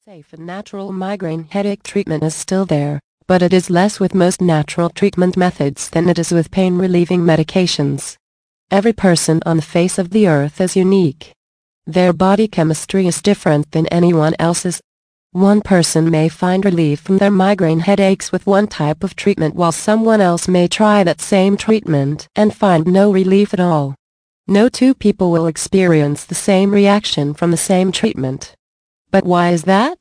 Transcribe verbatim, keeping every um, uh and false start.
Safe and natural migraine headache treatment is still there, but it is less with most natural treatment methods than it is with pain-relieving medications. Every person on the face of the earth is unique. Their body chemistry is different than anyone else's. One person may find relief from their migraine headaches with one type of treatment while someone else may try that same treatment and find no relief at all. No two people will experience the same reaction from the same treatment. But why is that?